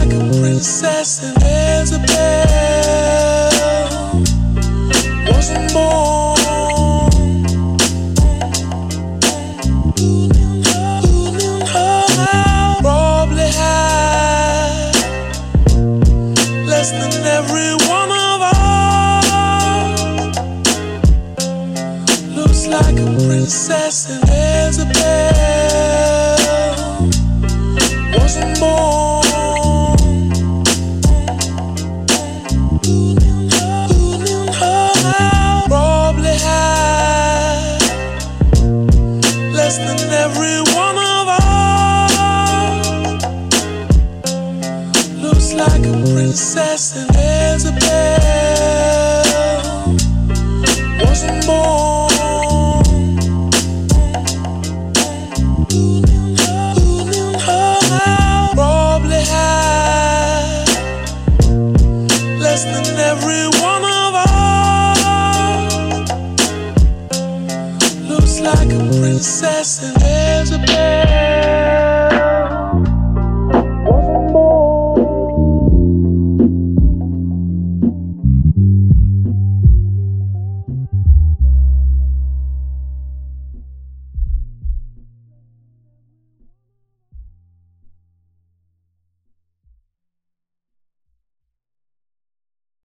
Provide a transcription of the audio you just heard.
like a princess in Isabel wasn't born. Probably had less than every one of us. Looks like a princess in Isabel wasn't born.